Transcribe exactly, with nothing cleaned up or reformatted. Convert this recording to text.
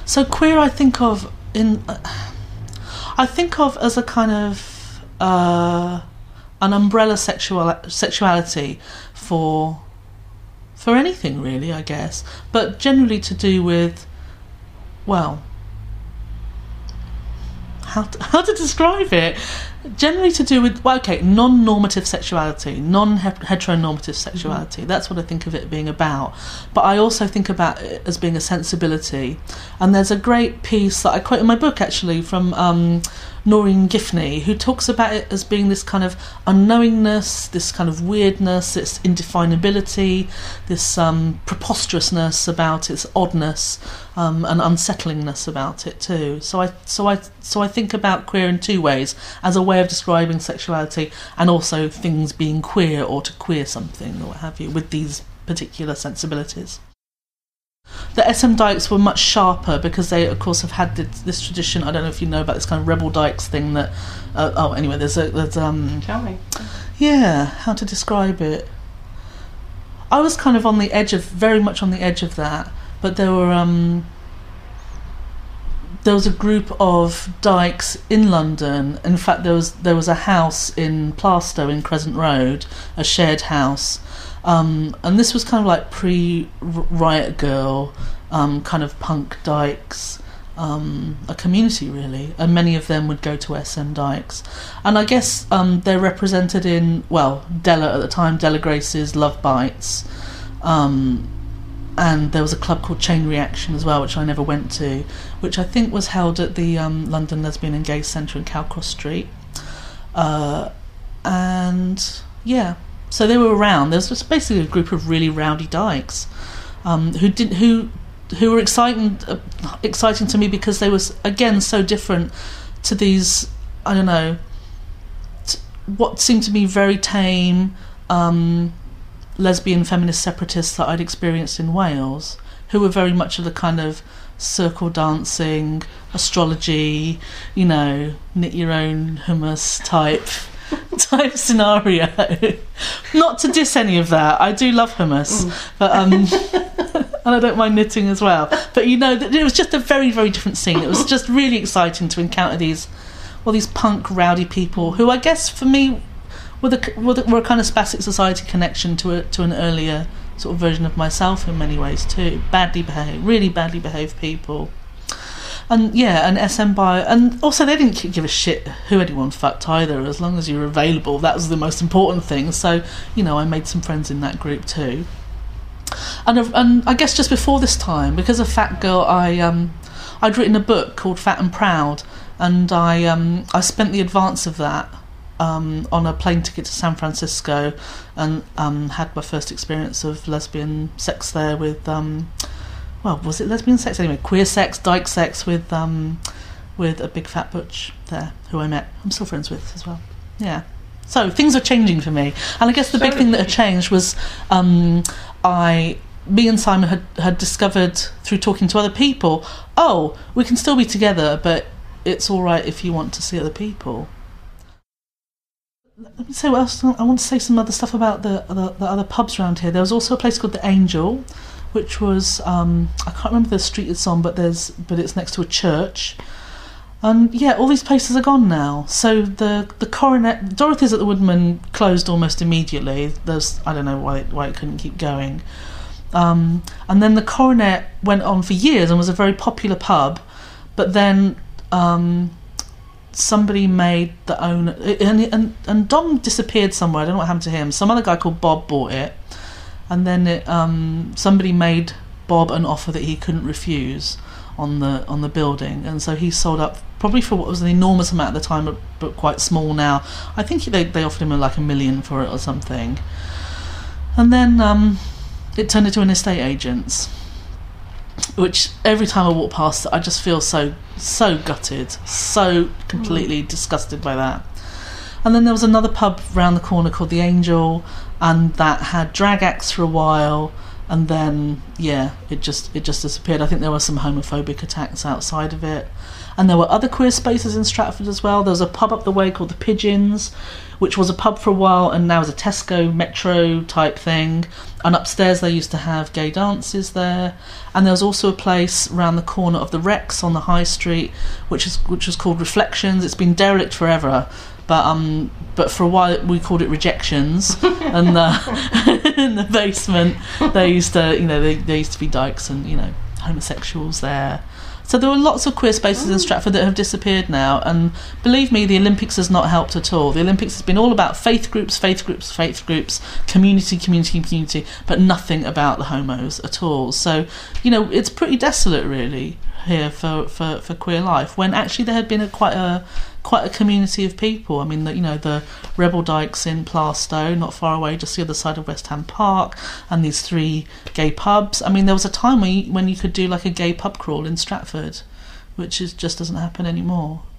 So queer, I think of in, uh, I think of as a kind of uh, an umbrella sexual sexuality for for anything really, I guess, but generally to do with, well, how to, how to describe it? Generally to do with, well, okay, non-normative sexuality, non-heteronormative sexuality. Mm. That's what I think of it being about. But I also think about it as being a sensibility. And there's a great piece that I quote in my book, actually, from um, Noreen Giffney, who talks about it as being this kind of unknowingness, this kind of weirdness, this indefinability, this um, preposterousness about its oddness, um, and unsettlingness about it too. So I, so I, so I think about queer in two ways: as a way of describing sexuality, and also things being queer or to queer something or what have you, with these particular sensibilities. The S M Dykes were much sharper because they, of course, have had this, this tradition. I don't know if you know about this kind of Rebel Dykes thing that. Uh, oh, anyway, there's a there's um. Tell me. Yeah, how to describe it? I was kind of on the edge of, very much on the edge of that, but there were um. There was a group of dykes in London. In fact, there was there was a house in Plaistow in Crescent Road, a shared house. Um, and this was kind of like pre-Riot Girl, um, kind of punk dykes, um, a community really, and many of them would go to S M Dykes. And I guess um, they're represented in, well, Della at the time, Della Grace's Love Bites, um, and there was a club called Chain Reaction as well, which I never went to, which I think was held at the um, London Lesbian and Gay Centre in Calcross Street. Uh, and yeah, so they were around. There was just basically a group of really rowdy dykes um, who did who who were exciting uh, exciting to me because they was again so different to these, I don't know, t- what seemed to me very tame um, lesbian feminist separatists that I'd experienced in Wales, who were very much of the kind of circle dancing, astrology, you know, knit your own hummus type type scenario. Not to diss any of that, I do love hummus, mm. but um and I don't mind knitting as well, but you know, it was just a very very different scene. It was just really exciting to encounter these well these punk rowdy people who I guess for me were, the, were, the, were a kind of spastic society connection to a, to an earlier sort of version of myself in many ways too. Badly behaved, really badly behaved people. And yeah, and S M Bio, and also they didn't give a shit who anyone fucked either, as long as you were available. That was the most important thing. So, you know, I made some friends in that group too. And and I guess just before this time, because of Fat Girl, I um I'd written a book called Fat and Proud, and I um I spent the advance of that um on a plane ticket to San Francisco, and um had my first experience of lesbian sex there with um. Well, was it lesbian sex? Anyway, queer sex, dyke sex with um, with a big fat butch there, who I met. I'm still friends with as well. Yeah. So things are changing for me. And I guess the big thing that had changed was um, I, me and Simon had, had discovered through talking to other people, oh, we can still be together, but it's all right if you want to see other people. Let me say what else. I want to say some other stuff about the, the, the other pubs around here. There was also a place called the Angel, which was um, I can't remember the street it's on, but there's but it's next to a church, and yeah, all these places are gone now. So the the Coronet, Dorothy's at the Woodman closed almost immediately. There's I don't know why it, why it couldn't keep going, um, and then the Coronet went on for years and was a very popular pub, but then um, somebody made the owner and, and and Dom disappeared somewhere. I don't know what happened to him. Some other guy called Bob bought it. And then it, um, somebody made Bob an offer that he couldn't refuse on the on the building, and so he sold up probably for what was an enormous amount at the time, but, but quite small now. I think he, they they offered him like a million for it or something. And then um, it turned into an estate agent's, which every time I walk past it, I just feel so so gutted, so completely mm. disgusted by that. And then there was another pub round the corner called the Angel, and that had drag acts for a while, and then yeah, it just it just disappeared. I think there were some homophobic attacks outside of it, and there were other queer spaces in Stratford as well. There was a pub up the way called the Pigeons, which was a pub for a while and now is a Tesco Metro type thing. And upstairs they used to have gay dances there. And there was also a place around the corner of the Rex on the High Street, which is which was called Reflections. It's been derelict forever, but um, but for a while we called it Rejections. And uh, in the basement, they used to, you know, they, there used to be dykes and, you know, homosexuals there. So there were lots of queer spaces in Stratford that have disappeared now, and believe me, the Olympics has not helped at all. The Olympics has been all about faith groups, faith groups, faith groups, community, community, community, but nothing about the homos at all. So, you know, it's pretty desolate really here for, for, for queer life, when actually there had been a quite a quite a community of people. I mean, the, you know, the Rebel Dykes in Plaistow, not far away, just the other side of West Ham Park, and these three gay pubs. I mean, there was a time when you, when you could do like a gay pub crawl in Stratford, which is just doesn't happen anymore.